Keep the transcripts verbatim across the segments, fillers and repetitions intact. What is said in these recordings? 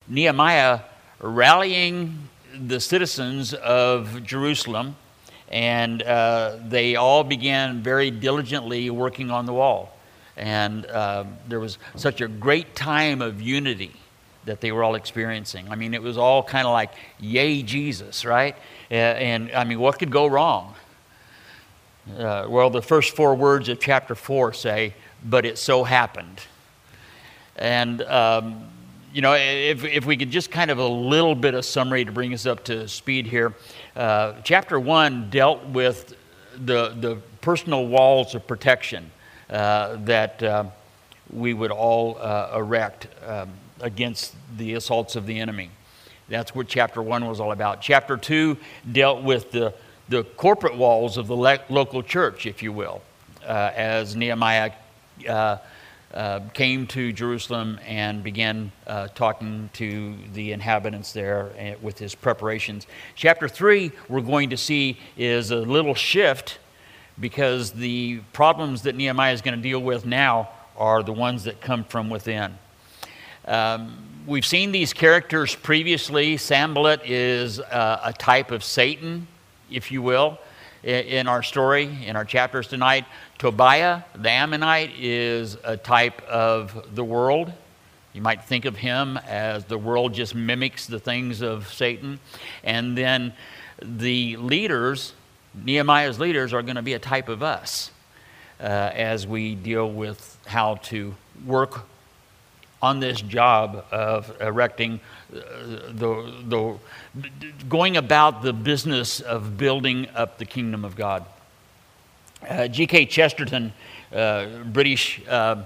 Nehemiah rallying the citizens of Jerusalem, and uh, they all began very diligently working on the wall. And uh, there was such a great time of unity that they were all experiencing. I mean, it was all kind of like, yay, Jesus, right? Uh, and, I mean, what could go wrong? Uh, well, the first four words of chapter four say, but it so happened. And, um, you know, if, if we could just kind of a little bit of summary to bring us up to speed here. Uh, chapter one dealt with the, the personal walls of protection uh, that uh, we would all uh, erect um, against the assaults of the enemy. That's what chapter one was all about. Chapter two dealt with the, the corporate walls of the le- local church, if you will, uh, as Nehemiah uh, uh, came to Jerusalem and began uh, talking to the inhabitants there uh, with his preparations. Chapter three, we're going to see, is a little shift because the problems that Nehemiah is going to deal with now are the ones that come from within. Um, we've seen these characters previously. Sanballat is uh, a type of Satan, if you will, in, in our story, in our chapters tonight. Tobiah, the Ammonite, is a type of the world. You might think of him as the world just mimics the things of Satan. And then the leaders, Nehemiah's leaders, are going to be a type of us uh, as we deal with how to work on this job of erecting uh, the, the, going about the business of building up the kingdom of God. Uh, G K Chesterton, uh, British uh,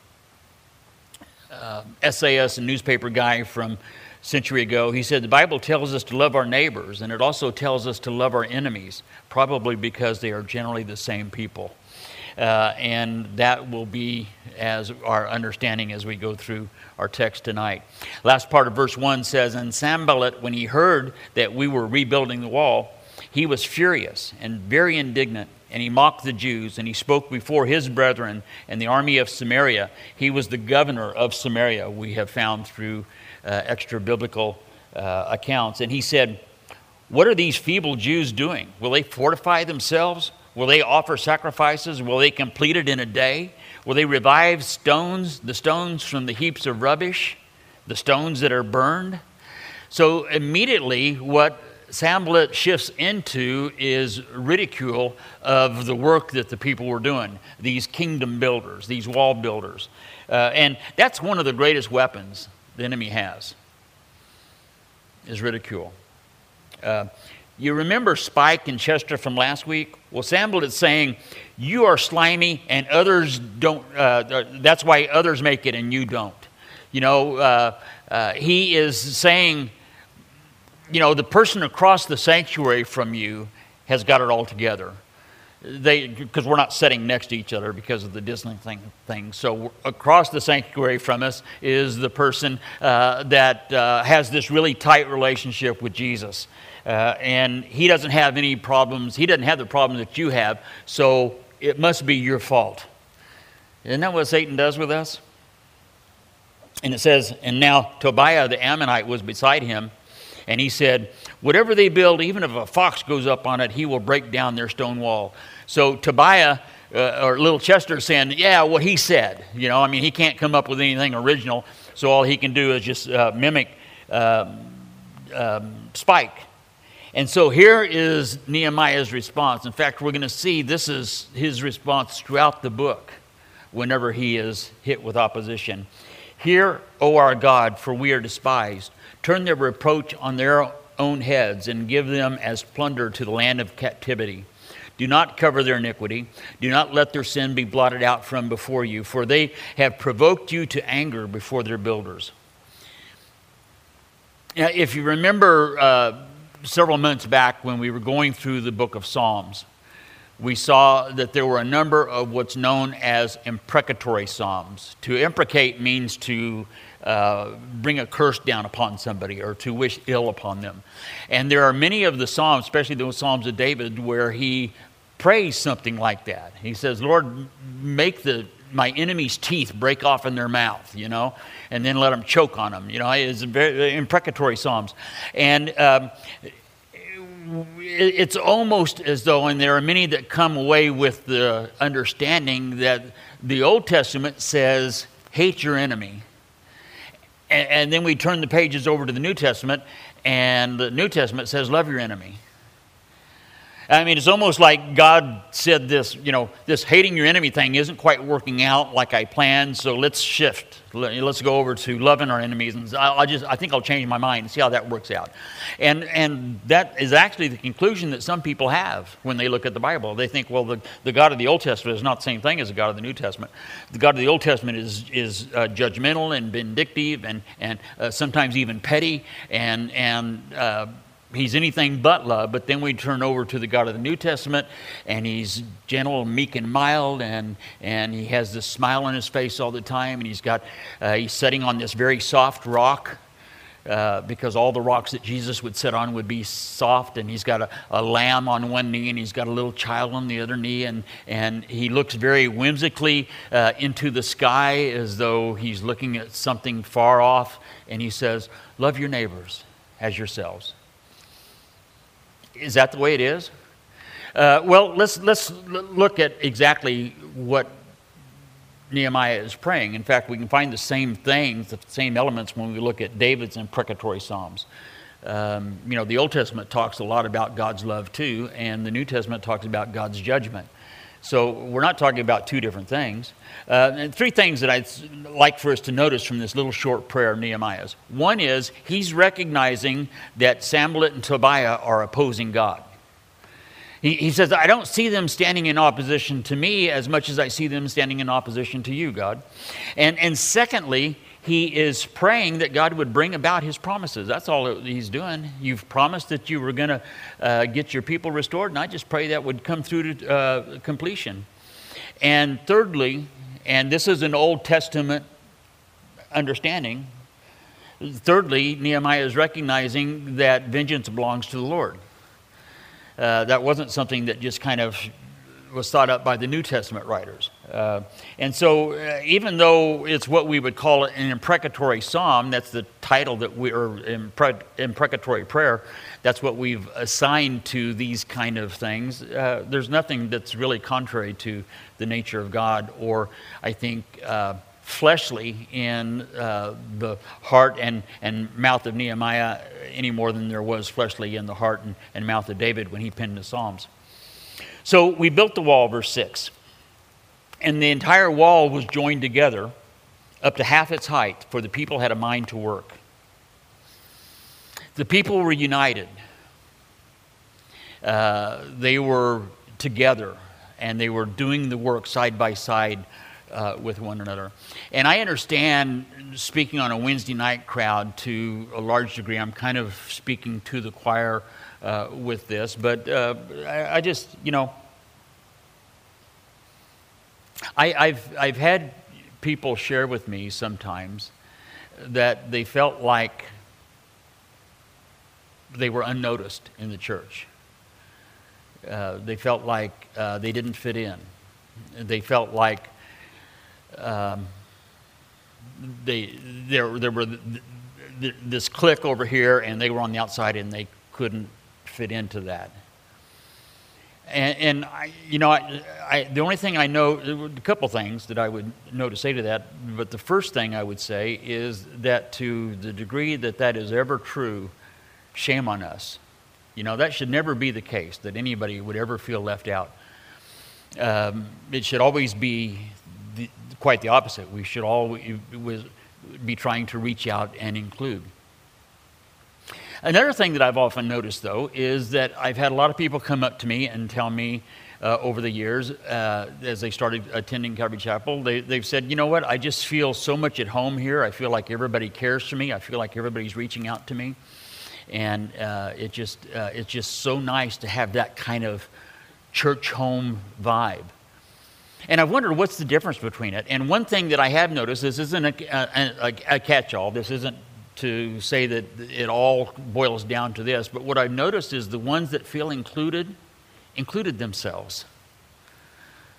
uh, essayist and newspaper guy from a century ago, he said, the Bible tells us to love our neighbors, and it also tells us to love our enemies, probably because they are generally the same people. Uh, and that will be as our understanding as we go through our text tonight. Last part of verse one says, and Sanballat, when he heard that we were rebuilding the wall, he was furious and very indignant, and he mocked the Jews, and he spoke before his brethren and the army of Samaria. He was the governor of Samaria, we have found through uh, extra biblical uh, accounts. And he said, what are these feeble Jews doing? Will they fortify themselves? Will they offer sacrifices? Will they complete it in a day? Will they revive stones, the stones from the heaps of rubbish, the stones that are burned? So immediately what Sanballat shifts into is ridicule of the work that the people were doing, these kingdom builders, these wall builders. Uh, and that's one of the greatest weapons the enemy has, is ridicule. Uh, You remember Spike and Chester from last week? Well, Sanballat is saying, you are slimy and others don't, uh, that's why others make it and you don't. You know, uh, uh, he is saying, you know, the person across the sanctuary from you has got it all together. They, because we're not sitting next to each other because of the distance thing, thing. So across the sanctuary from us is the person uh, that uh, has this really tight relationship with Jesus. Uh, and he doesn't have any problems. He doesn't have the problem that you have, so it must be your fault. Isn't that what Satan does with us? And it says, and now Tobiah the Ammonite was beside him, and he said, whatever they build, even if a fox goes up on it, he will break down their stone wall. So Tobiah, uh, or little Chester, is saying, yeah, what he said. You know, I mean, he can't come up with anything original, so all he can do is just uh, mimic um, um, Spike. And so here is Nehemiah's response. In fact, we're going to see this is his response throughout the book whenever he is hit with opposition. Hear, O our God, for we are despised. Turn their reproach on their own heads and give them as plunder to the land of captivity. Do not cover their iniquity. Do not let their sin be blotted out from before you, for they have provoked you to anger before their builders. Now, if you remember uh, several months back when we were going through the book of Psalms, we saw that there were a number of what's known as imprecatory psalms. To imprecate means to uh, bring a curse down upon somebody or to wish ill upon them. And there are many of the psalms, especially the Psalms of David, where he prays something like that. He says, Lord, make the my enemy's teeth break off in their mouth, you know, and then let them choke on them. You know, it's very imprecatory psalms. And um, it's almost as though, and there are many that come away with the understanding that the Old Testament says, hate your enemy. And, and then we turn the pages over to the New Testament, and the New Testament says, love your enemy. I mean, it's almost like God said this, you know, this hating your enemy thing isn't quite working out like I planned, so let's shift. Let's go over to loving our enemies. And I, I just, I think I'll change my mind and see how that works out. And and that is actually the conclusion that some people have when they look at the Bible. They think, well, the, the God of the Old Testament is not the same thing as the God of the New Testament. The God of the Old Testament is is uh, judgmental and vindictive and and uh, sometimes even petty and and. Uh, He's anything but love, but then we turn over to the God of the New Testament, and he's gentle and meek and mild, and and he has this smile on his face all the time, and he's got uh, he's sitting on this very soft rock, uh, because all the rocks that Jesus would sit on would be soft, and he's got a, a lamb on one knee, and he's got a little child on the other knee, and and he looks very whimsically uh, into the sky as though he's looking at something far off, and he says, "Love your neighbors as yourselves." Is that the way it is? Uh, well, let's let's look at exactly what Nehemiah is praying. In fact, we can find the same things, the same elements when we look at David's imprecatory psalms. Um, you know, the Old Testament talks a lot about God's love too, and the New Testament talks about God's judgment. So we're not talking about two different things. Uh, and three things that I'd like for us to notice from this little short prayer of Nehemiah's. One is he's recognizing that Sanballat and Tobiah are opposing God. He, he says, I don't see them standing in opposition to me as much as I see them standing in opposition to you, God. And, and secondly, he is praying that God would bring about his promises. That's all he's doing. You've promised that you were going to uh, get your people restored, and I just pray that would come through to uh, completion. And thirdly, and this is an Old Testament understanding, thirdly, Nehemiah is recognizing that vengeance belongs to the Lord. Uh, that wasn't something that just kind of was thought up by the New Testament writers. Uh, and so uh, even though it's what we would call an imprecatory psalm, that's the title that we, or impre, imprecatory prayer, that's what we've assigned to these kind of things. Uh, there's nothing that's really contrary to the nature of God, or I think uh, fleshly in uh, the heart and, and mouth of Nehemiah any more than there was fleshly in the heart and, and mouth of David when he penned the Psalms. So we built the wall, verse six, and the entire wall was joined together up to half its height, for the people had a mind to work. The people were united. Uh, they were together, and they were doing the work side by side uh, with one another. And I understand, speaking on a Wednesday night crowd to a large degree, I'm kind of speaking to the choir Uh, with this, but uh, I, I just, you know, I, I've I've had people share with me sometimes that they felt like they were unnoticed in the church. Uh, they felt like uh, they didn't fit in. They felt like um, they there there were th- th- this clique over here, and they were on the outside, and they couldn't fit into that. And, and I, you know, I, I, the only thing I know, a couple things that I would know to say to that, but the first thing I would say is that to the degree that that is ever true, shame on us. You know, that should never be the case, that anybody would ever feel left out. Um, it should always be the, quite the opposite. We should always be trying to reach out and include. Another thing that I've often noticed, though, is that I've had a lot of people come up to me and tell me uh, over the years, uh, as they started attending Calvary Chapel, they, they've said, you know what, I just feel so much at home here. I feel like everybody cares for me. I feel like everybody's reaching out to me. And uh, it just uh, it's just so nice to have that kind of church home vibe. And I've wondered what's the difference between it. And one thing that I have noticed, this isn't a, a, a catch-all. This isn't to say that it all boils down to this, but what I've noticed is the ones that feel included, included themselves.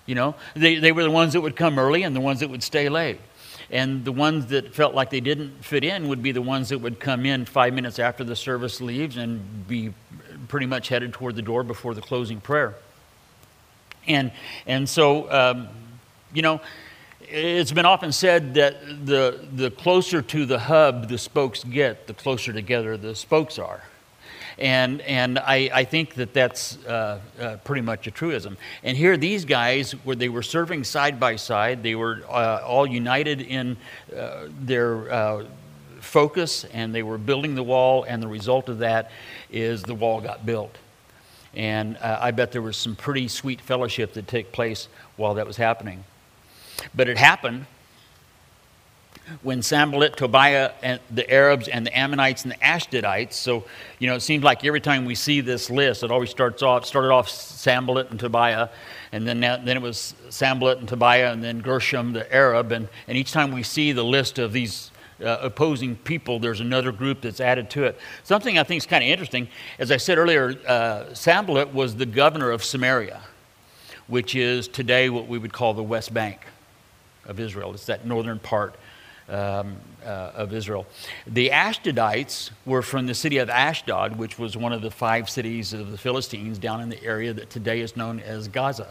You know, they, they were the ones that would come early and the ones that would stay late. And the ones that felt like they didn't fit in would be the ones that would come in five minutes after the service leaves and be pretty much headed toward the door before the closing prayer. And and so, um, you know, it's been often said that the the closer to the hub the spokes get, the closer together the spokes are. And and I, I think that that's uh, uh, pretty much a truism. And here these guys, where they were serving side by side, they were uh, all united in uh, their uh, focus, and they were building the wall, and the result of that is the wall got built. And uh, I bet there was some pretty sweet fellowship that took place while that was happening. But it happened when Sanballat, Tobiah, and the Arabs, and the Ammonites, and the Ashdodites. So, you know, it seems like every time we see this list, it always starts off, started off Sanballat and Tobiah, and then that, then it was Sanballat and Tobiah, and then Gershom, the Arab, and, and each time we see the list of these uh, opposing people, there's another group that's added to it. Something I think is kind of interesting, as I said earlier, uh, Sanballat was the governor of Samaria, which is today what we would call the West Bank of Israel. It's that northern part Um, uh, of Israel. The Ashdodites were from the city of Ashdod, which was one of the five cities of the Philistines down in the area that today is known as Gaza.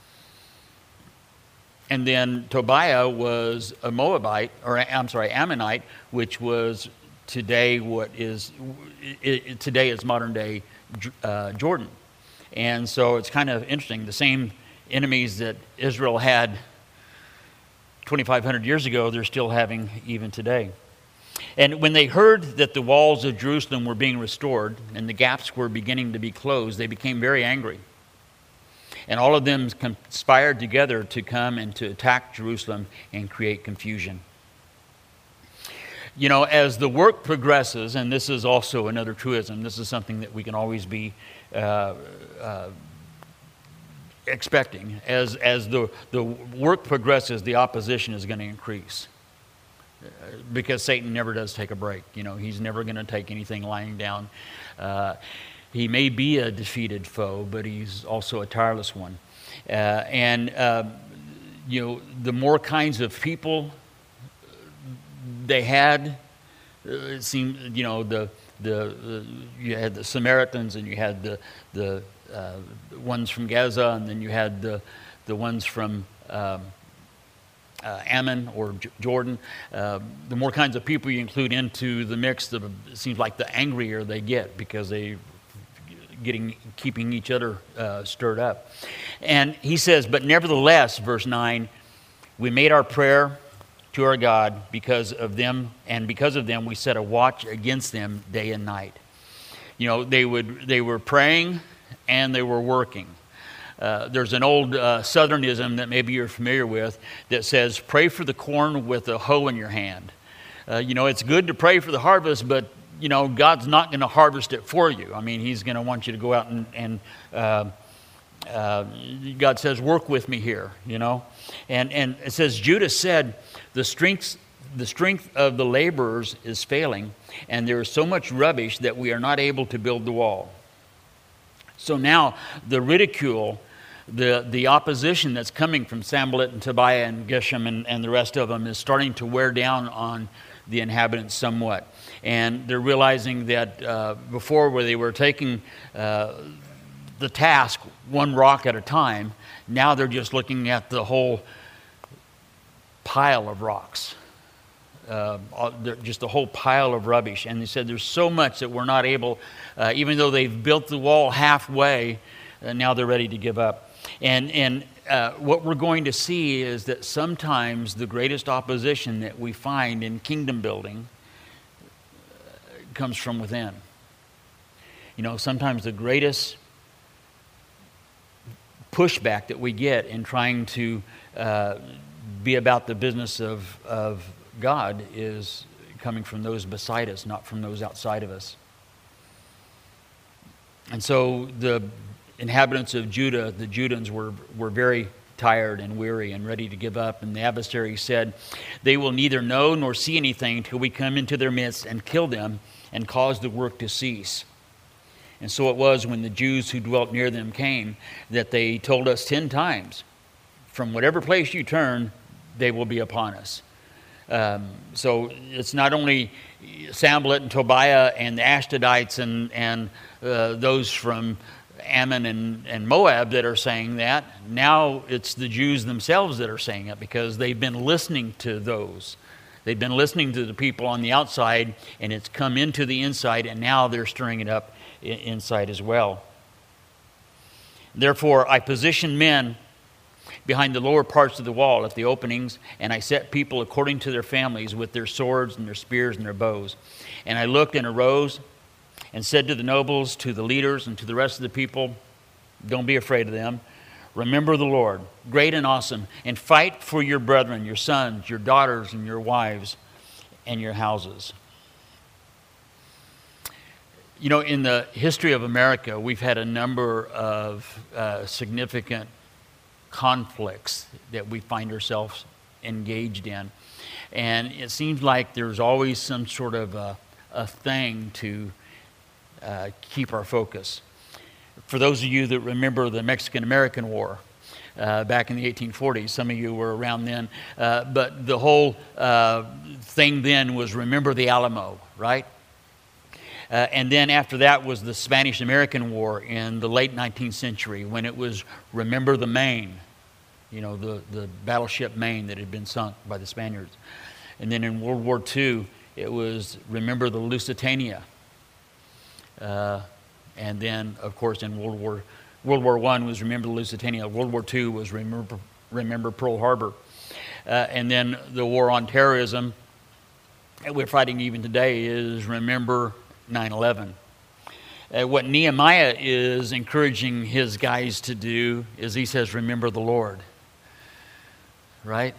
And then Tobiah was a Moabite, or I'm sorry, Ammonite, which was today what is it, it, today is modern day uh, Jordan. And so it's kind of interesting. The same enemies that Israel had twenty-five hundred years ago, they're still having even today. And when they heard that the walls of Jerusalem were being restored and the gaps were beginning to be closed, they became very angry. And all of them conspired together to come and to attack Jerusalem and create confusion. You know, as the work progresses, and this is also another truism, this is something that we can always be uh, uh, expecting. As as the, the work progresses, the opposition is going to increase. Because Satan never does take a break. You know, he's never going to take anything lying down. Uh, he may be a defeated foe, but he's also a tireless one. Uh, and, uh, you know, the more kinds of people they had, uh, it seemed, you know, the, the, the you had the Samaritans, and you had the, the Uh, ones from Gaza, and then you had the the ones from um, uh, Ammon or J- Jordan. Uh, the more kinds of people you include into the mix, the, it seems like the angrier they get, because they getting keeping each other uh, stirred up. And he says, "But nevertheless," verse nine, "we made our prayer to our God because of them, and because of them we set a watch against them day and night." You know, they would they were praying and they were working. Uh, there's an old uh, Southernism that maybe you're familiar with that says, "Pray for the corn with a hoe in your hand." Uh, you know, it's good to pray for the harvest, but, you know, God's not going to harvest it for you. I mean, he's going to want you to go out and, and uh, uh, God says, "Work with me here," you know. And, and it says, Judah said, the strength, the strength of the laborers is failing, and there is so much rubbish that we are not able to build the wall. So now the ridicule, the, the opposition that's coming from Sanballat and Tobiah and Geshem and, and the rest of them is starting to wear down on the inhabitants somewhat. And they're realizing that uh, before, where they were taking uh, the task one rock at a time, now they're just looking at the whole pile of rocks. Uh, just a whole pile of rubbish. And they said there's so much that we're not able, uh, even though they've built the wall halfway, uh, now they're ready to give up. And, and uh, what we're going to see is that sometimes the greatest opposition that we find in kingdom building comes from within. You know, sometimes the greatest pushback that we get in trying to uh, be about the business of, of God is coming from those beside us, not from those outside of us. And so the inhabitants of Judah, the Judans, were, were very tired and weary and ready to give up. And the adversary said, "They will neither know nor see anything till we come into their midst and kill them and cause the work to cease." And so it was, when the Jews who dwelt near them came, that they told us ten times, from whatever place you turn, they will be upon us. Um, so it's not only Sanballat and Tobiah and the Ashdodites and, and uh, those from Ammon and, and Moab that are saying that. Now it's the Jews themselves that are saying it, because they've been listening to those. They've been listening to the people on the outside, and it's come into the inside, and now they're stirring it up inside as well. Therefore, I positioned men behind the lower parts of the wall at the openings, and I set people according to their families with their swords and their spears and their bows. And I looked and arose and said to the nobles, to the leaders, and to the rest of the people, don't be afraid of them. Remember the Lord, great and awesome, and fight for your brethren, your sons, your daughters, and your wives, and your houses. You know, in the history of America, we've had a number of uh, significant conflicts that we find ourselves engaged in. And it seems like there's always some sort of a, a thing to uh, keep our focus. For those of you that remember the Mexican-American War uh, back in the eighteen forties, some of you were around then, uh, but the whole uh, thing then was remember the Alamo, right? Uh, and then after that was the Spanish-American War in the late nineteenth century, when it was remember the Maine, you know, the, the battleship Maine that had been sunk by the Spaniards. And then in World War Two, it was remember the Lusitania. Uh, and then, of course, in World War World War One was remember the Lusitania. World War Two was remember, remember Pearl Harbor. Uh, and then the war on terrorism that we're fighting even today is remember nine eleven. Uh, what Nehemiah is encouraging his guys to do is he says, remember the Lord. Right?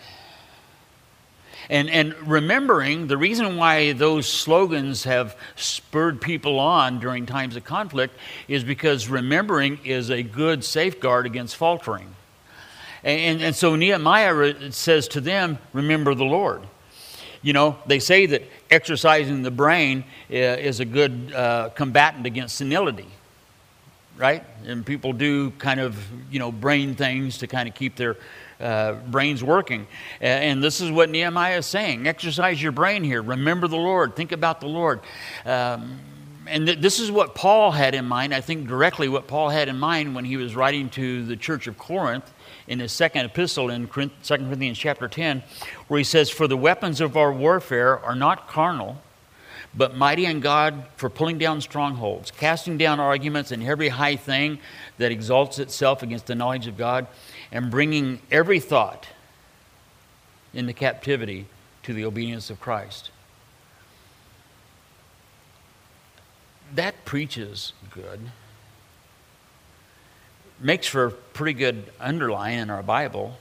And, and remembering, the reason why those slogans have spurred people on during times of conflict is because remembering is a good safeguard against faltering. And, and so Nehemiah says to them, remember the Lord. You know, they say that exercising the brain is a good uh, combatant against senility, right? And people do kind of, you know, brain things to kind of keep their uh, brains working. And this is what Nehemiah is saying. Exercise your brain here. Remember the Lord. Think about the Lord. Um, and th- this is what Paul had in mind. I think directly what Paul had in mind when he was writing to the church of Corinth in his second epistle in Second Corinthians chapter ten, where he says, for the weapons of our warfare are not carnal, but mighty in God for pulling down strongholds, casting down arguments and every high thing that exalts itself against the knowledge of God, and bringing every thought into captivity to the obedience of Christ. That preaches good. Makes for a pretty good underline in our Bible.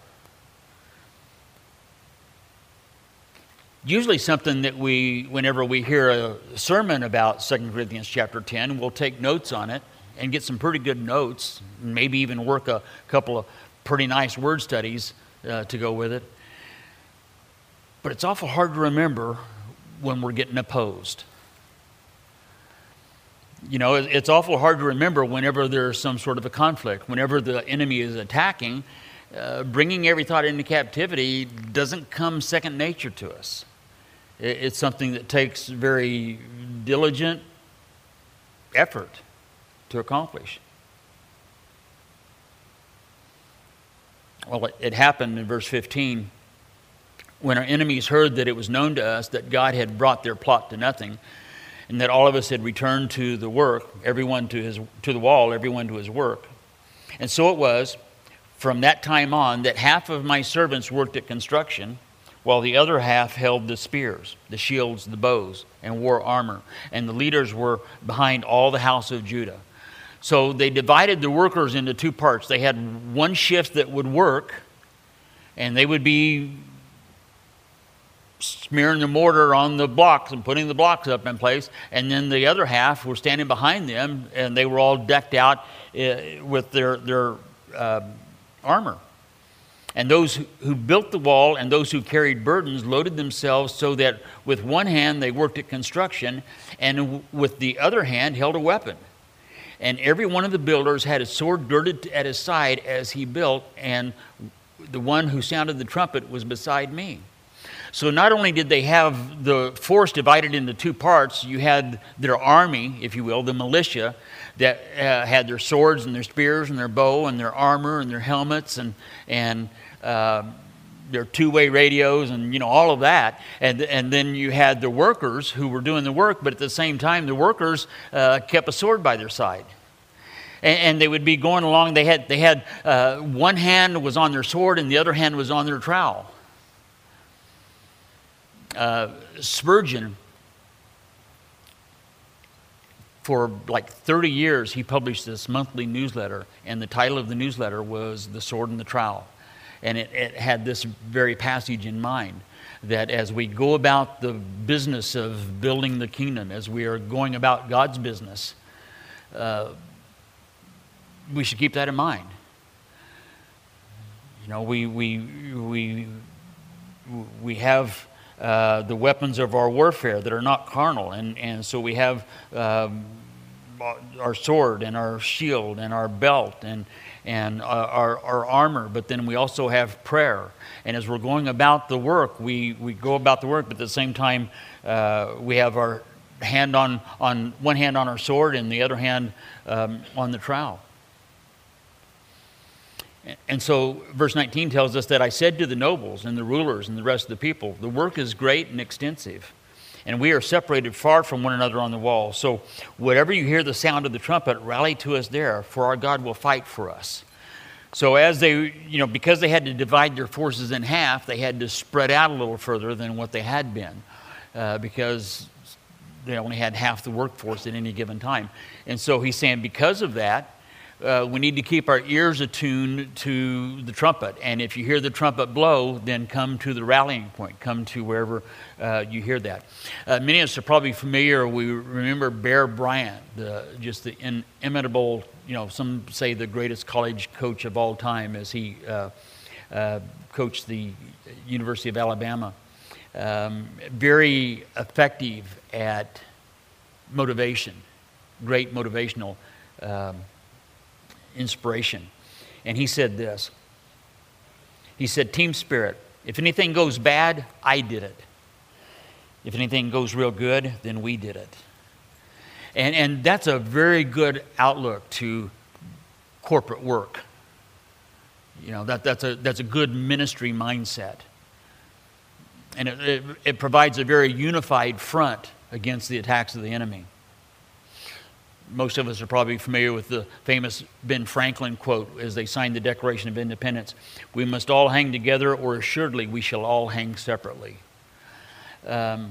Usually something that we, whenever we hear a sermon about Second Corinthians chapter ten, we'll take notes on it and get some pretty good notes, and maybe even work a couple of pretty nice word studies uh, to go with it. But it's awful hard to remember when we're getting opposed. You know, it's awful hard to remember whenever there's some sort of a conflict, whenever the enemy is attacking. Uh, bringing every thought into captivity doesn't come second nature to us. It's something that takes very diligent effort to accomplish. Well, it, it happened in verse fifteen. When our enemies heard that it was known to us that God had brought their plot to nothing, and that all of us had returned to the work, everyone to his to the wall, everyone to his work. And so it was, from that time on, that half of my servants worked at construction, while the other half held the spears, the shields, the bows, and wore armor. And the leaders were behind all the house of Judah. So they divided the workers into two parts. They had one shift that would work, and they would be smearing the mortar on the blocks and putting the blocks up in place. And then the other half were standing behind them, and they were all decked out uh, with their, their uh, armor. And those who built the wall and those who carried burdens loaded themselves so that with one hand they worked at construction, and with the other hand held a weapon. And every one of the builders had a sword girded at his side as he built, and the one who sounded the trumpet was beside me. So not only did they have the force divided into two parts, you had their army, if you will, the militia, that uh, had their swords and their spears and their bow and their armor and their helmets and and uh, their two-way radios and, you know, all of that. And and then you had the workers who were doing the work, but at the same time, the workers uh, kept a sword by their side. And, and they would be going along. They had they had uh, one hand was on their sword and the other hand was on their trowel. Uh, Spurgeon, for like thirty years, he published this monthly newsletter, and the title of the newsletter was The Sword and the Trowel. And it, it had this very passage in mind, that as we go about the business of building the kingdom, as we are going about God's business, uh, we should keep that in mind. You know, we we we we have uh, the weapons of our warfare that are not carnal, and and so we have um, our sword and our shield and our belt and and our, our armor, but then we also have prayer. And as we're going about the work, we, we go about the work, but at the same time, uh, we have our hand on, on one hand on our sword and the other hand um, on the trowel. And so verse nineteen tells us that I said to the nobles and the rulers and the rest of the people, the work is great and extensive, and we are separated far from one another on the wall. So whatever you hear the sound of the trumpet, rally to us there, for our God will fight for us. So as they, you know, because they had to divide their forces in half, they had to spread out a little further than what they had been, uh, because they only had half the workforce at any given time. And so he's saying because of that, Uh, we need to keep our ears attuned to the trumpet. And if you hear the trumpet blow, then come to the rallying point. Come to wherever uh, you hear that. Uh, many of us are probably familiar. We remember Bear Bryant, the, just the inimitable, you know, some say the greatest college coach of all time, as he uh, uh, coached the University of Alabama. Um, very effective at motivation, great motivational um inspiration. And he said this. He said, team spirit. If anything goes bad, I did it. If anything goes real good, then we did it. And, and that's a very good outlook to corporate work. You know, that, that's, a, that's a good ministry mindset. And it, it, it provides a very unified front against the attacks of the enemy. Most of us are probably familiar with the famous Ben Franklin quote as they signed the Declaration of Independence. We must all hang together, or assuredly we shall all hang separately. Um,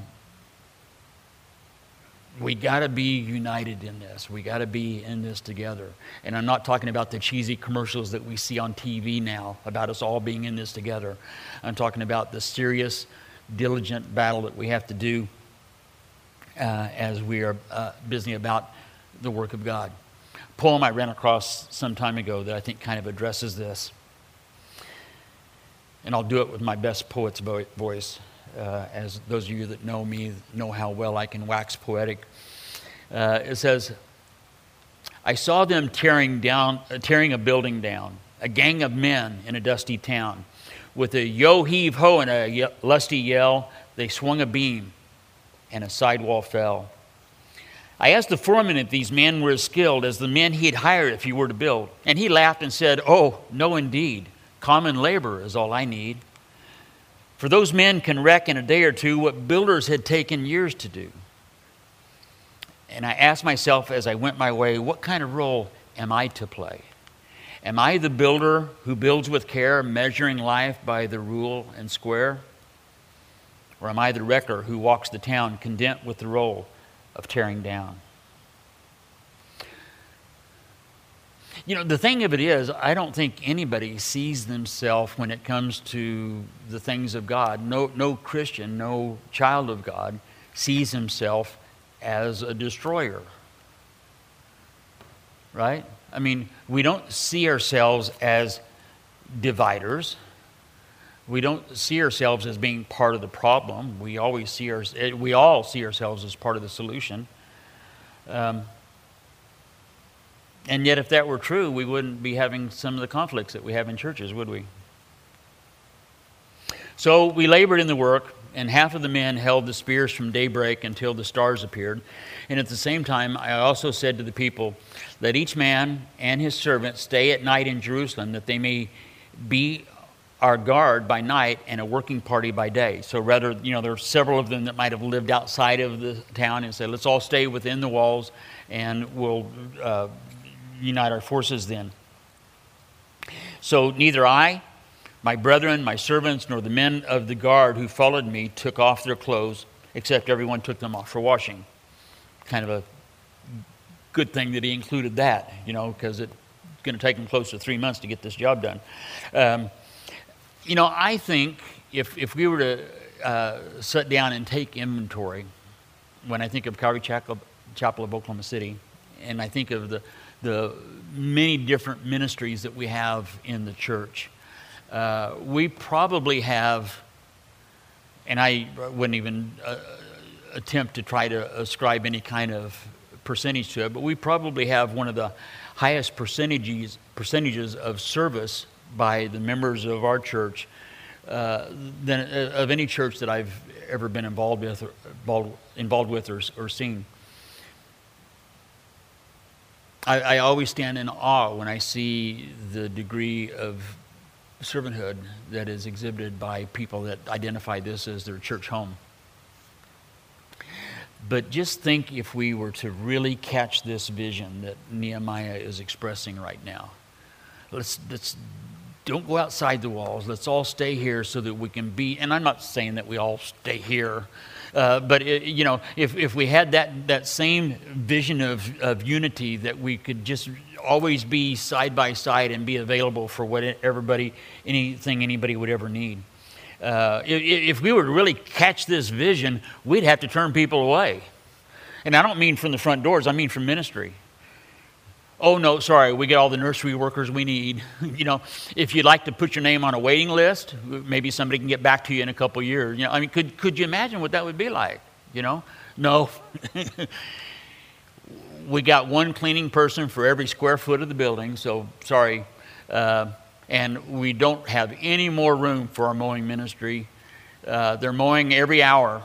we got to be united in this. We got to be in this together. And I'm not talking about the cheesy commercials that we see on T V now about us all being in this together. I'm talking about the serious, diligent battle that we have to do uh, as we are uh, busy about the work of God. A poem I ran across some time ago that I think kind of addresses this. And I'll do it with my best poet's voice, uh, as those of you that know me know how well I can wax poetic. Uh, it says, I saw them tearing down, uh, tearing a building down, a gang of men in a dusty town. With a yo-heave-ho and a ye- lusty yell, they swung a beam and a sidewall fell. I asked the foreman if these men were as skilled as the men he had hired if he were to build. And he laughed and said, oh, no indeed. Common labor is all I need. For those men can wreck in a day or two what builders had taken years to do. And I asked myself as I went my way, what kind of role am I to play? Am I the builder who builds with care, measuring life by the rule and square? Or am I the wrecker who walks the town content with the role of tearing down? You know, the thing of it is, I don't think anybody sees themselves when it comes to the things of God. No, no Christian, no child of God sees himself as a destroyer. Right? I mean, we don't see ourselves as dividers. We don't see ourselves as being part of the problem. We always see our, we all see ourselves as part of the solution. Um, and yet, if that were true, we wouldn't be having some of the conflicts that we have in churches, would we? So we labored in the work, and half of the men held the spears from daybreak until the stars appeared. And at the same time, I also said to the people, let each man and his servant stay at night in Jerusalem, that they may be our guard by night and a working party by day. So rather, you know, there are several of them that might have lived outside of the town and said, let's all stay within the walls and we'll uh, unite our forces then. So neither I, my brethren, my servants, nor the men of the guard who followed me took off their clothes, except everyone took them off for washing. Kind of a good thing that he included that, you know, because it's going to take him close to three months to get this job done. Um, you know, I think if if we were to uh, sit down and take inventory, when I think of Calvary Chapel, Chapel of Oklahoma City, and I think of the the many different ministries that we have in the church, uh, we probably have, and I wouldn't even uh, attempt to try to ascribe any kind of percentage to it, but we probably have one of the highest percentages percentages of service by the members of our church uh, than uh, of any church that I've ever been involved with, or involved, involved with, or, or seen. I, I always stand in awe when I see the degree of servanthood that is exhibited by people that identify this as their church home. But just think if we were to really catch this vision that Nehemiah is expressing right now. Let's, let's don't go outside the walls. Let's all stay here so that we can be, and I'm not saying that we all stay here, uh, but it, you know, if, if we had that, that same vision of, of unity, that we could just always be side by side and be available for what everybody, anything anybody would ever need. Uh, if, if we were to really catch this vision, we'd have to turn people away. And I don't mean from the front doors, I mean from ministry. Oh, no, sorry, we get all the nursery workers we need. You know, if you'd like to put your name on a waiting list, maybe somebody can get back to you in a couple of years. You know, I mean, could could you imagine what that would be like? You know, no. We got one cleaning person for every square foot of the building, so sorry. Uh, and we don't have any more room for our mowing ministry. Uh, they're mowing every hour,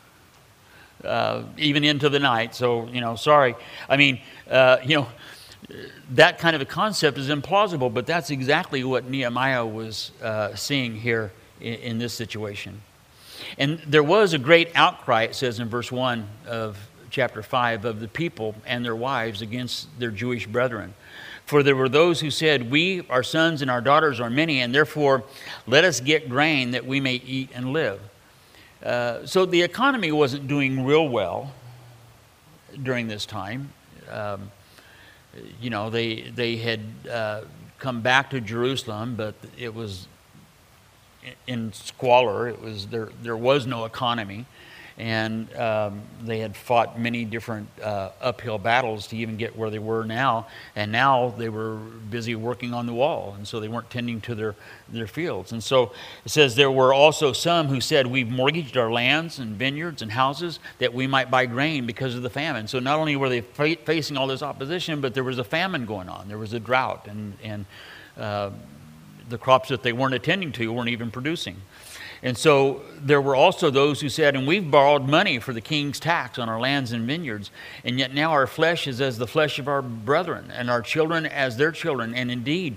uh, even into the night. So, you know, sorry. I mean, uh, you know, that kind of a concept is implausible, but that's exactly what Nehemiah was uh, seeing here in, in this situation. And there was a great outcry, it says in verse one of chapter five, of the people and their wives against their Jewish brethren. For there were those who said, we, our sons and our daughters are many, and therefore let us get grain that we may eat and live. Uh, so the economy wasn't doing real well during this time. Um, you know, they they had uh, come back to Jerusalem, but it was in squalor. It was there. There was no economy. And um, they had fought many different uh, uphill battles to even get where they were now. And now they were busy working on the wall, and so they weren't tending to their, their fields. And so it says there were also some who said, we've mortgaged our lands and vineyards and houses that we might buy grain because of the famine. So not only were they fa- facing all this opposition, but there was a famine going on. There was a drought, and, and uh, the crops that they weren't attending to weren't even producing. And so there were also those who said, and we've borrowed money for the king's tax on our lands and vineyards, and yet now our flesh is as the flesh of our brethren, and our children as their children. And indeed,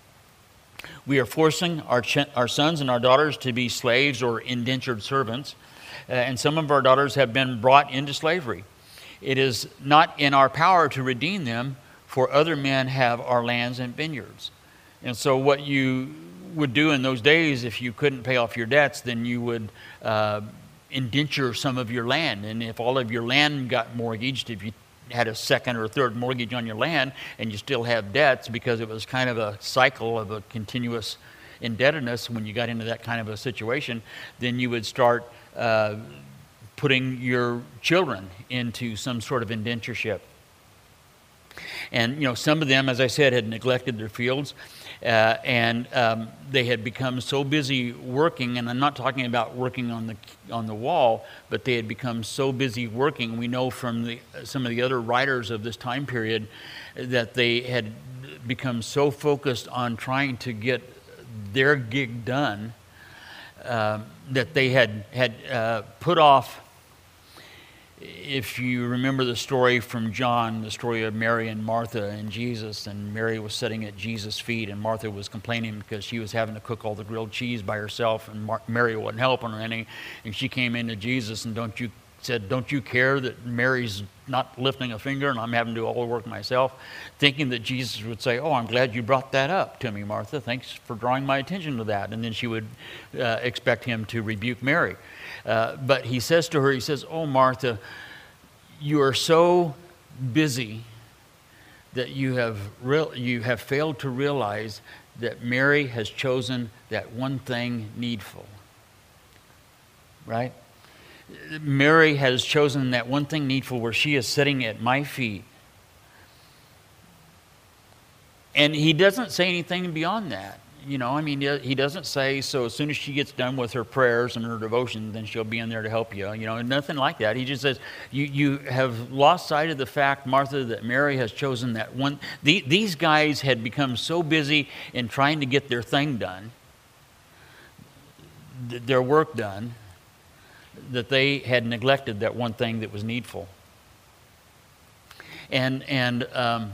we are forcing our, ch- our sons and our daughters to be slaves or indentured servants, uh, and some of our daughters have been brought into slavery. It is not in our power to redeem them, for other men have our lands and vineyards. And so what you would do in those days, if you couldn't pay off your debts, then you would uh, indenture some of your land. And if all of your land got mortgaged, if you had a second or third mortgage on your land and you still have debts, because it was kind of a cycle of a continuous indebtedness, when you got into that kind of a situation, then you would start uh, putting your children into some sort of indentureship. And, you know, some of them, as I said, had neglected their fields. Uh, and um, they had become so busy working, and I'm not talking about working on the on the wall, but they had become so busy working. We know from the, some of the other writers of this time period that they had become so focused on trying to get their gig done uh, that they had, had uh, put off. If you remember the story from John, the story of Mary and Martha and Jesus, and Mary was sitting at Jesus' feet, and Martha was complaining because she was having to cook all the grilled cheese by herself, and Mar- Mary wasn't helping her any. And she came into Jesus and don't you said, "Don't you care that Mary's not lifting a finger and I'm having to do all the work myself?" Thinking that Jesus would say, "Oh, I'm glad you brought that up to me, Martha. Thanks for drawing my attention to that." And then she would uh, expect him to rebuke Mary. Uh, but he says to her, he says, "Oh, Martha, you are so busy that you have real, you have failed to realize that Mary has chosen that one thing needful." Right? Mary has chosen that one thing needful where she is sitting at my feet. And he doesn't say anything beyond that. You know, I mean, he doesn't say, so as soon as she gets done with her prayers and her devotion, then she'll be in there to help you. You know, nothing like that. He just says, you, you have lost sight of the fact, Martha, that Mary has chosen that one. The, these guys had become so busy in trying to get their thing done, th- their work done, that they had neglected that one thing that was needful. And, and um,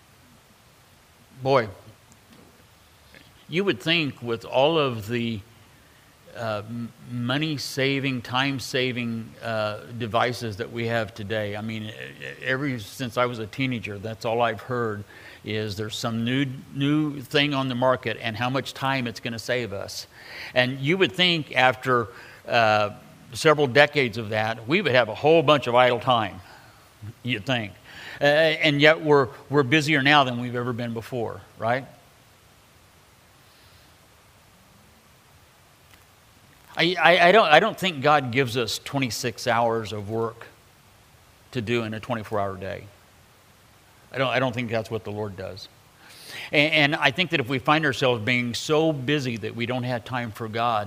boy, you would think with all of the uh, money-saving, time-saving uh, devices that we have today, I mean, ever since I was a teenager, that's all I've heard is there's some new new thing on the market and how much time it's going to save us. And you would think after uh, several decades of that, we would have a whole bunch of idle time, you'd think. Uh, and yet we're we're busier now than we've ever been before, right? I, I, I don't I don't think God gives us twenty-six hours of work to do in a twenty-four hour day. I don't I don't think that's what the Lord does. And, and I think that if we find ourselves being so busy that we don't have time for God,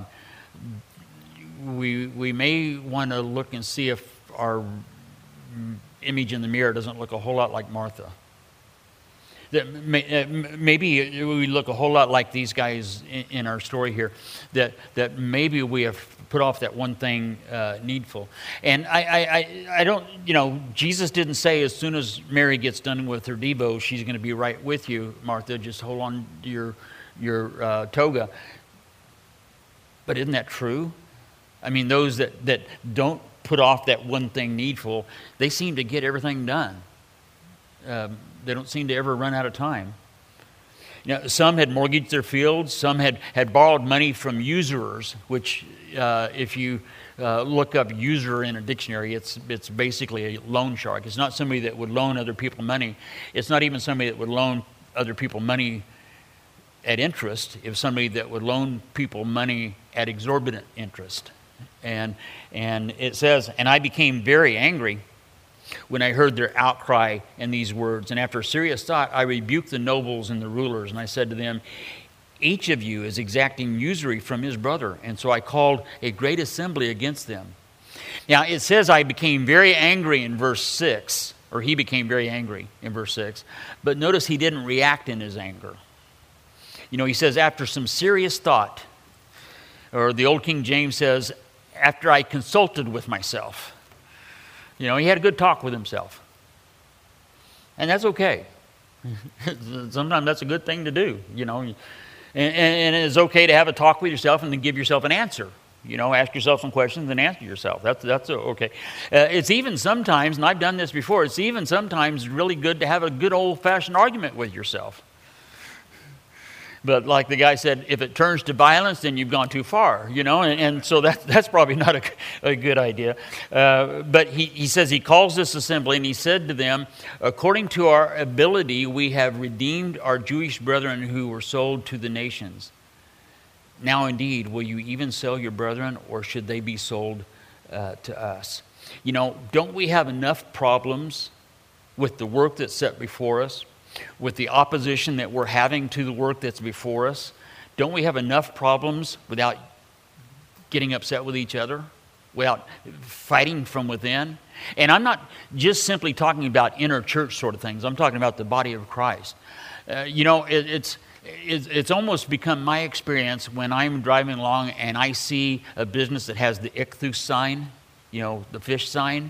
we we may want to look and see if our image in the mirror doesn't look a whole lot like Martha. That may, uh, maybe we look a whole lot like these guys in, in our story here, that that maybe we have put off that one thing uh, needful. And I, I, I, I don't, you know, Jesus didn't say as soon as Mary gets done with her Devo, she's going to be right with you, Martha, just hold on to your, your uh, toga. But isn't that true? I mean, those that, that don't put off that one thing needful, they seem to get everything done. Um, They don't seem to ever run out of time. You know, some had mortgaged their fields. Some had, had borrowed money from usurers, which uh, if you uh, look up usurer in a dictionary, it's it's basically a loan shark. It's not somebody that would loan other people money. It's not even somebody that would loan other people money at interest. It was somebody that would loan people money at exorbitant interest. And and it says, "And I became very angry when I heard their outcry and these words. And after serious thought, I rebuked the nobles and the rulers. And I said to them, each of you is exacting usury from his brother. And so I called a great assembly against them." Now, it says I became very angry in verse six, or he became very angry in verse six. But notice he didn't react in his anger. You know, he says, after some serious thought, or the old King James says, after I consulted with myself. You know, he had a good talk with himself. And that's okay. Sometimes that's a good thing to do, you know. And, and it's okay to have a talk with yourself and then give yourself an answer. You know, ask yourself some questions and answer yourself. That's, that's okay. Uh, it's even sometimes, and I've done this before, it's even sometimes really good to have a good old-fashioned argument with yourself. But like the guy said, if it turns to violence, then you've gone too far, you know, and, and so that, that's probably not a, a good idea. Uh, but he, he says he calls this assembly and he said to them, according to our ability, we have redeemed our Jewish brethren who were sold to the nations. Now indeed, will you even sell your brethren, or should they be sold uh, to us? You know, don't we have enough problems with the work that's set before us? With the opposition that we're having to the work that's before us? Don't we have enough problems without getting upset with each other, without fighting from within? And I'm not just simply talking about inner church sort of things. I'm talking about the body of Christ. Uh, you know, it, it's it's, it's almost become my experience when I'm driving along and I see a business that has the ichthus sign, you know, the fish sign.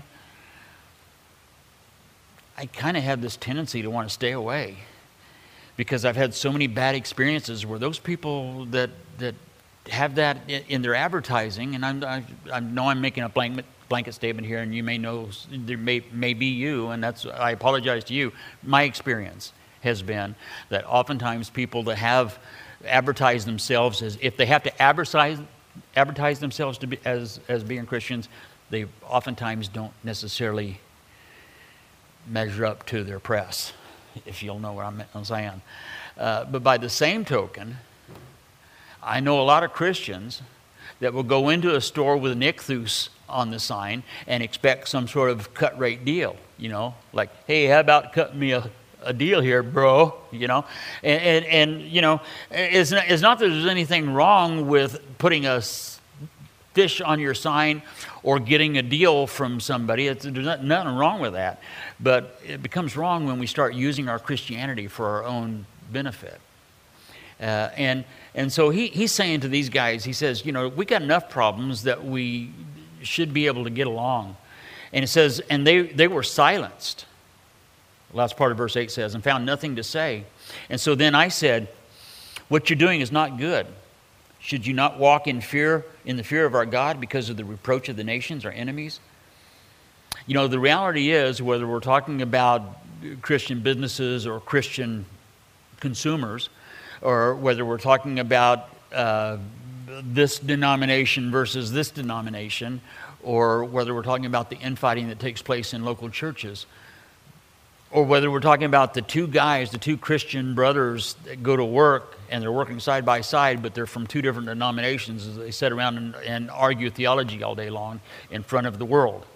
I kind of have this tendency to want to stay away because I've had so many bad experiences where those people that that have that in their advertising, and I'm, I, I know I'm making a blanket, blanket statement here, and you may know, there may, may be you, and that's, I apologize to you. My experience has been that oftentimes people that have advertised themselves as, if they have to advertise, advertise themselves to be, as, as being Christians, they oftentimes don't necessarily measure up to their press, if you'll know what I'm, I'm saying. Uh, but by the same token, I know a lot of Christians that will go into a store with an ichthus on the sign and expect some sort of cut rate deal, you know, like, hey, how about cutting me a, a deal here, bro, you know, and, and, and you know, it's not, it's not that there's anything wrong with putting a fish on your sign or getting a deal from somebody. It's, there's not, nothing wrong with that, but it becomes wrong when we start using our Christianity for our own benefit. Uh, and and so he, he's saying to these guys, he says, you know, we got enough problems that we should be able to get along. And it says, and they, they were silenced. The last part of verse eight says, and found nothing to say. And so then I said, what you're doing is not good. Should you not walk in fear, in the fear of our God because of the reproach of the nations, our enemies? You know, the reality is, whether we're talking about Christian businesses or Christian consumers, or whether we're talking about uh, this denomination versus this denomination, or whether we're talking about the infighting that takes place in local churches, or whether we're talking about the two guys, the two Christian brothers that go to work and they're working side by side, but they're from two different denominations as they sit around and, and argue theology all day long in front of the world.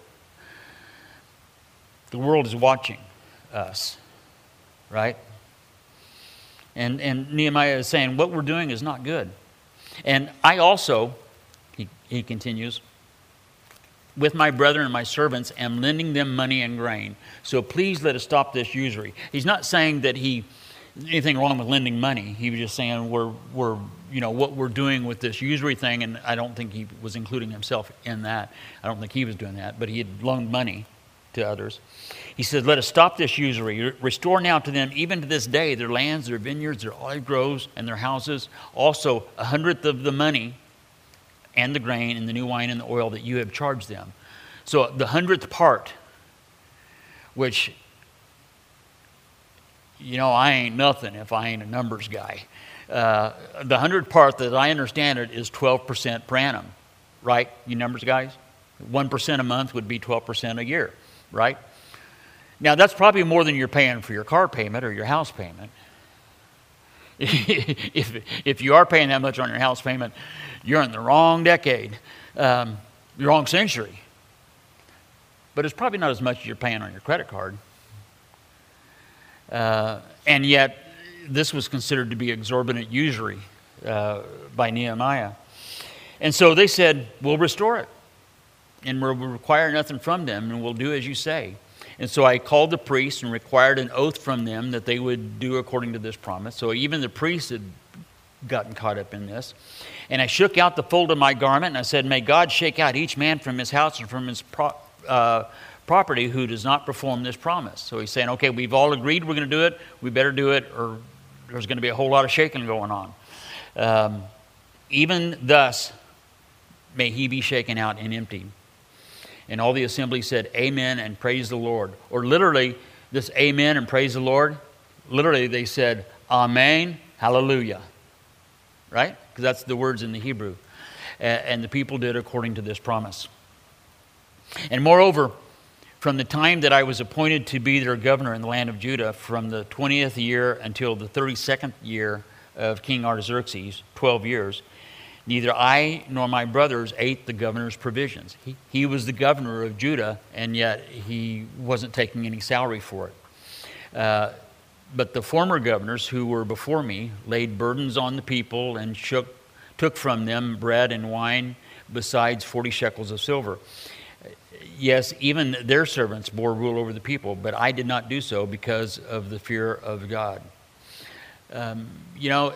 The world is watching us, right? And, and Nehemiah is saying, what we're doing is not good. And I also, he, he continues, with my brethren and my servants am lending them money and grain. So please let us stop this usury. He's not saying that he, anything wrong with lending money. He was just saying we're, we're, you know, what we're doing with this usury thing, and I don't think he was including himself in that. I don't think he was doing that, but he had loaned money to others. He said, let us stop this usury. Restore now to them, even to this day, their lands, their vineyards, their olive groves, and their houses. Also, a hundredth of the money and the grain and the new wine and the oil that you have charged them. So the hundredth part, which, you know, I ain't nothing if I ain't a numbers guy. Uh, the hundredth part, that I understand it, is twelve percent per annum. Right, you numbers guys? one percent a month would be twelve percent a year. Right? Now, that's probably more than you're paying for your car payment or your house payment. if, if you are paying that much on your house payment, you're in the wrong decade, um, the wrong century. But it's probably not as much as you're paying on your credit card. Uh, and yet, this was considered to be exorbitant usury uh, by Nehemiah. And so they said, we'll restore it. And we'll require nothing from them, and we'll do as you say. And so I called the priests and required an oath from them that they would do according to this promise. So even the priests had gotten caught up in this. And I shook out the fold of my garment, and I said, may God shake out each man from his house and from his pro- uh, property who does not perform this promise. So he's saying, okay, we've all agreed we're going to do it. We better do it, or there's going to be a whole lot of shaking going on. Um, even thus may he be shaken out and emptied. And all the assembly said, amen, and praise the Lord. Or literally, this amen and praise the Lord, literally they said, amen, hallelujah. Right? Because that's the words in the Hebrew. And the people did according to this promise. And moreover, from the time that I was appointed to be their governor in the land of Judah, from the twentieth year until the thirty-second year of King Artaxerxes, twelve years, neither I nor my brothers ate the governor's provisions. He, he was the governor of Judah, and yet he wasn't taking any salary for it. Uh, but the former governors who were before me laid burdens on the people and shook, took from them bread and wine, besides forty shekels of silver. Yes, even their servants bore rule over the people, but I did not do so because of the fear of God. Um, you know,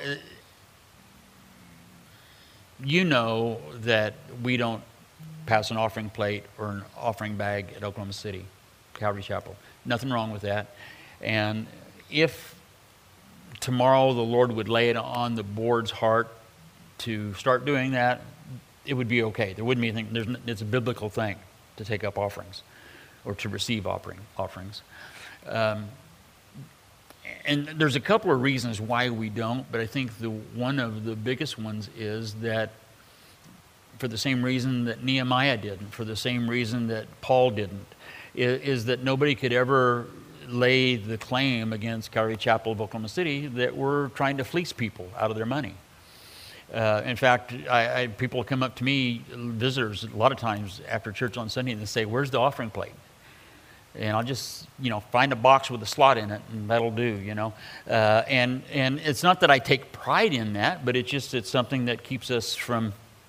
you know that we don't pass an offering plate or an offering bag at Oklahoma City, Calvary Chapel. Nothing wrong with that. And if tomorrow the Lord would lay it on the board's heart to start doing that, it would be okay. There wouldn't be anything. There's, it's a biblical thing to take up offerings or to receive offering offerings. Um, and there's a couple of reasons why we don't, but I think the one of the biggest ones is that for the same reason that Nehemiah didn't, for the same reason that Paul didn't, is, is that nobody could ever lay the claim against Calvary Chapel of Oklahoma City that we're trying to fleece people out of their money. Uh, in fact, I, I, people come up to me, visitors, a lot of times after church on Sunday, and they say, "Where's the offering plate?" And I'll just, you know, find a box with a slot in it, and that'll do, you know. Uh, and and it's not that I take pride in that, but it's just it's something that keeps us from.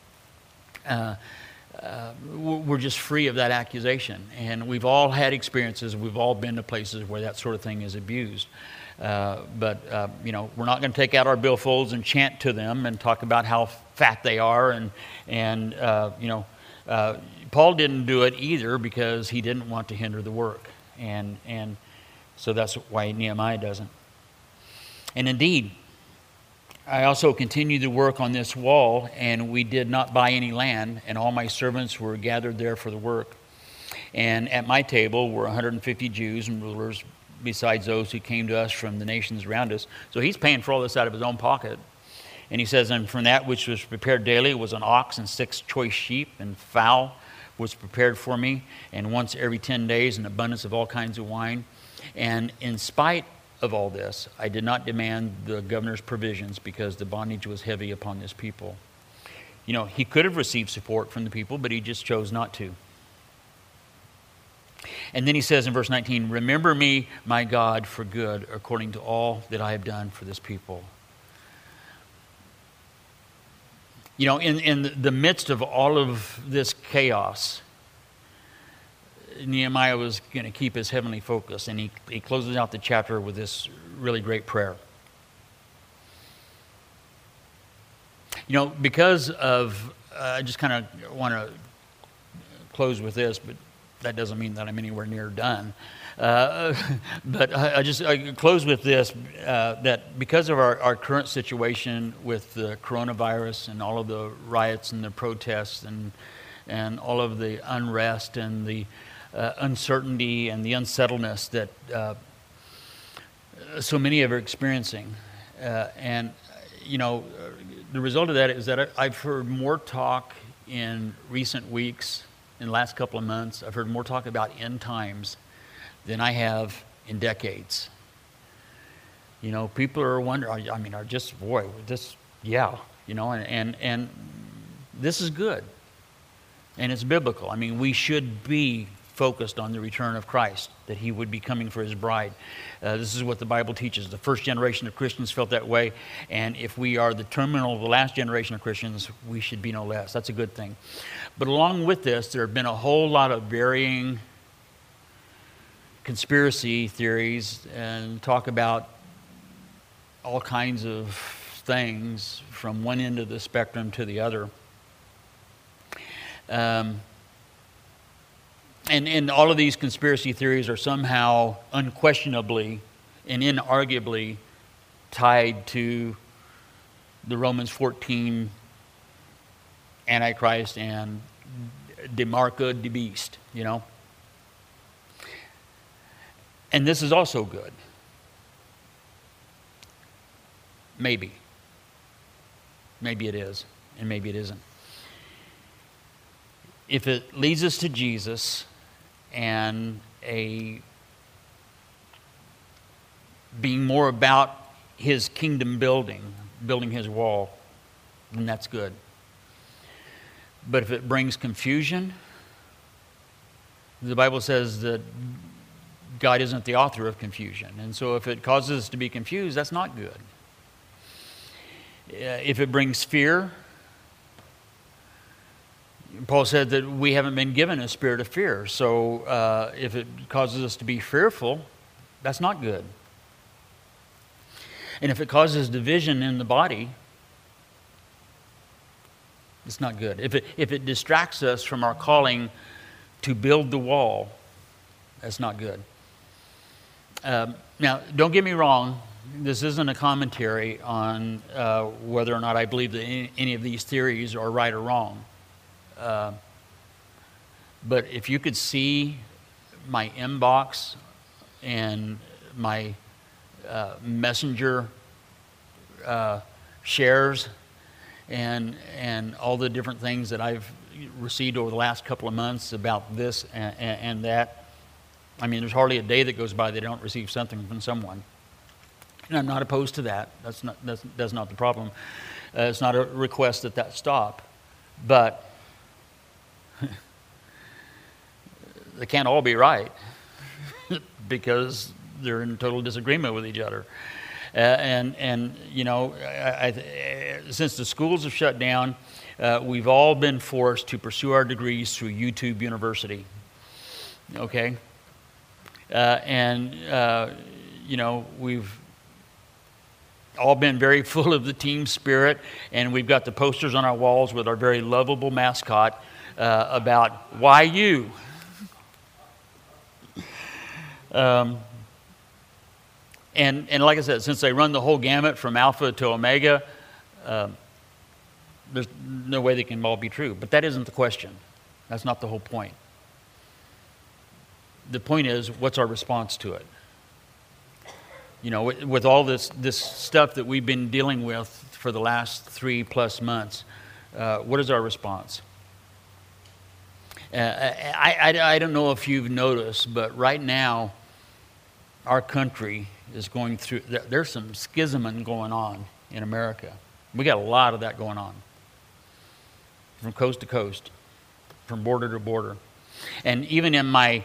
Uh, uh, we're just free of that accusation, and we've all had experiences. We've all been to places where that sort of thing is abused. Uh, but, uh, you know, we're not going to take out our billfolds and chant to them and talk about how fat they are. And, and uh, you know, uh, Paul didn't do it either because he didn't want to hinder the work. And, and so that's why Nehemiah doesn't. And indeed, I also continued to work on this wall, and we did not buy any land, and all my servants were gathered there for the work. And at my table were one hundred fifty Jews and rulers, besides those who came to us from the nations around us. So he's paying for all this out of his own pocket. And he says, and from that which was prepared daily was an ox and six choice sheep, and fowl was prepared for me, and once every ten days an abundance of all kinds of wine. And in spite of all this, I did not demand the governor's provisions because the bondage was heavy upon this people. You know, he could have received support from the people, but he just chose not to. And then he says in verse nineteen, remember me, my God, for good, according to all that I have done for this people. You know, in, in the midst of all of this chaos, Nehemiah was going to keep his heavenly focus, and he, he closes out the chapter with this really great prayer. You know, because of, uh, I just kind of want to close with this, but that doesn't mean that I'm anywhere near done. Uh, but I, I just I close with this, uh, that because of our, our current situation with the coronavirus and all of the riots and the protests and and all of the unrest and the uh, uncertainty and the unsettledness that uh, so many of are experiencing. Uh, and, you know, the result of that is that I've heard more talk in recent weeks, in the last couple of months, I've heard more talk about end times than I have in decades. You know, people are wondering, I mean, are just, boy, this, yeah, you know, and, and, and this is good. And it's biblical. I mean, we should be focused on the return of Christ, that he would be coming for his bride. Uh, this is what the Bible teaches. The first generation of Christians felt that way, and if we are the terminal of the last generation of Christians, we should be no less. That's a good thing. But along with this, there have been a whole lot of varying conspiracy theories and talk about all kinds of things from one end of the spectrum to the other. Um, and, and all of these conspiracy theories are somehow unquestionably and inarguably tied to the Romans fourteen Antichrist and the mark of the beast, you know. And this is also good. Maybe. Maybe it is, and maybe it isn't. If it leads us to Jesus and a being more about his kingdom building, building his wall, then that's good. But if it brings confusion, the Bible says that God isn't the author of confusion. And so if it causes us to be confused, that's not good. If it brings fear, Paul said that we haven't been given a spirit of fear. So uh, if it causes us to be fearful, that's not good. And if it causes division in the body, it's not good. If it, if it distracts us from our calling to build the wall, that's not good. Um, now, don't get me wrong. This isn't a commentary on uh, whether or not I believe that any, any of these theories are right or wrong. Uh, but if you could see my inbox and my uh, messenger uh, shares and and all the different things that I've received over the last couple of months about this and, and, and that, I mean, there's hardly a day that goes by that I don't receive something from someone. And I'm not opposed to that. That's not that's, that's not the problem. Uh, it's not a request that that stop, but they can't all be right because they're in total disagreement with each other. Uh, and, and you know, I, I, since the schools have shut down, uh, we've all been forced to pursue our degrees through YouTube University. Okay? Uh, and, uh, you know, we've all been very full of the team spirit, and we've got the posters on our walls with our very lovable mascot uh, about why you. Um, and, and like I said, since they run the whole gamut from alpha to omega, uh, there's no way they can all be true. But that isn't the question. That's not the whole point. The point is, what's our response to it? You know, with, with all this, this stuff that we've been dealing with for the last three plus months, uh, what is our response? Uh, I, I, I don't know if you've noticed, but right now, our country is going through, there's some schisming going on in America. We got a lot of that going on. From coast to coast, from border to border. And even in my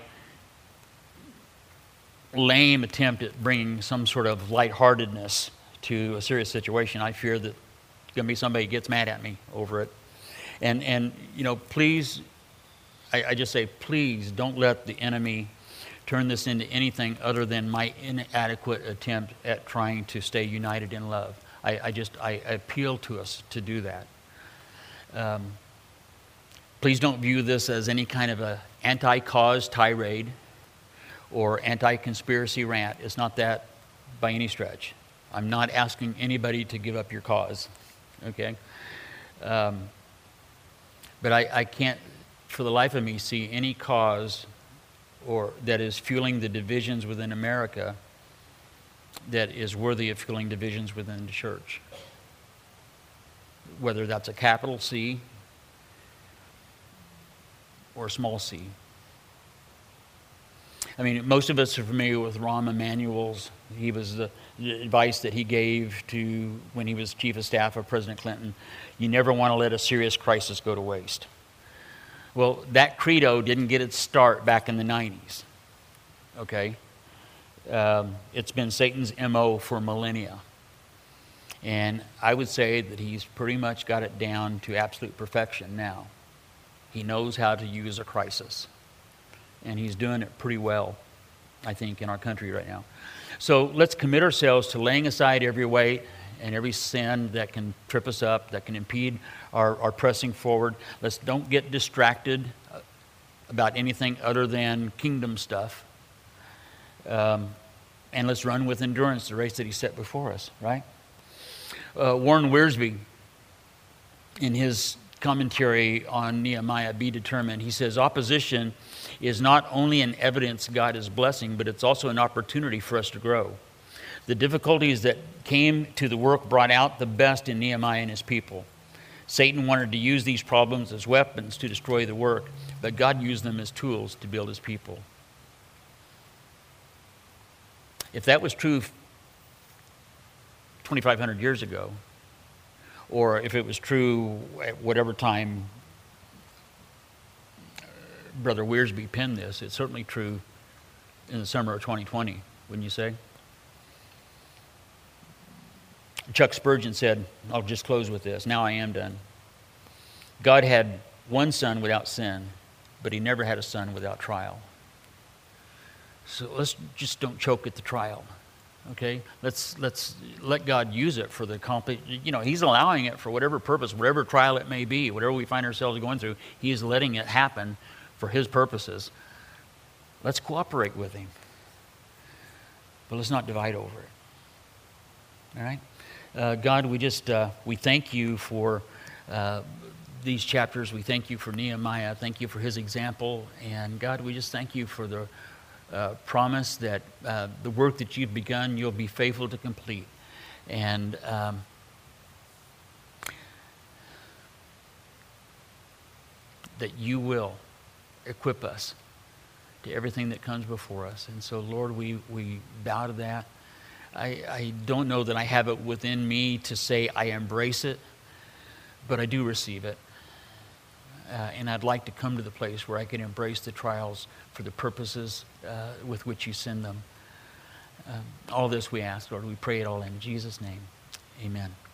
lame attempt at bringing some sort of lightheartedness to a serious situation, I fear that there's going to be somebody who gets mad at me over it. And, and you know, please, I, I just say, please don't let the enemy turn this into anything other than my inadequate attempt at trying to stay united in love. I, I just, I, I appeal to us to do that. Um, please don't view this as any kind of a anti-cause tirade or anti-conspiracy rant. It's not that by any stretch. I'm not asking anybody to give up your cause, okay? Um, but I, I can't, for the life of me, see any cause or that is fueling the divisions within America that is worthy of fueling divisions within the church. Whether that's a capital C or a small c. I mean, most of us are familiar with Rahm Emanuel's. He was the, the advice that he gave to when he was chief of staff of President Clinton. You never want to let a serious crisis go to waste. Well, that credo didn't get its start back in the nineties, okay? Um, it's been Satan's M O for millennia. And I would say that he's pretty much got it down to absolute perfection now. He knows how to use a crisis. And he's doing it pretty well, I think, in our country right now. So let's commit ourselves to laying aside every weight and every sin that can trip us up, that can impede our, our pressing forward. Let's don't get distracted about anything other than kingdom stuff. Um, and let's run with endurance the race that he set before us, right? Uh, Warren Wiersbe, in his commentary on Nehemiah, Be Determined, he says, opposition is not only an evidence God is blessing, but it's also an opportunity for us to grow. The difficulties that came to the work brought out the best in Nehemiah and his people. Satan wanted to use these problems as weapons to destroy the work, but God used them as tools to build his people. If that was true twenty-five hundred years ago, or if it was true at whatever time Brother Wiersbe penned this, it's certainly true in the summer of twenty twenty, wouldn't you say? Chuck Spurgeon said, I'll just close with this, now I am done. God had one son without sin, but he never had a son without trial. So let's just don't choke at the trial, Okay, let's let's let God use it for the complete. You know, He's allowing it for whatever purpose, whatever trial it may be, whatever we find ourselves going through. He is letting it happen for His purposes. Let's cooperate with Him, but let's not divide over it. All right, uh, God, we just uh, we thank You for uh, these chapters. We thank You for Nehemiah. Thank You for his example, and God, we just thank You for the Uh, promise that uh, the work that You've begun, You'll be faithful to complete. And um, that You will equip us to everything that comes before us. And so, Lord, we, we bow to that. I, I don't know that I have it within me to say I embrace it, but I do receive it. Uh, and I'd like to come to the place where I can embrace the trials for the purposes uh, with which You send them. Um, all this we ask, Lord. We pray it all in Jesus' name. Amen.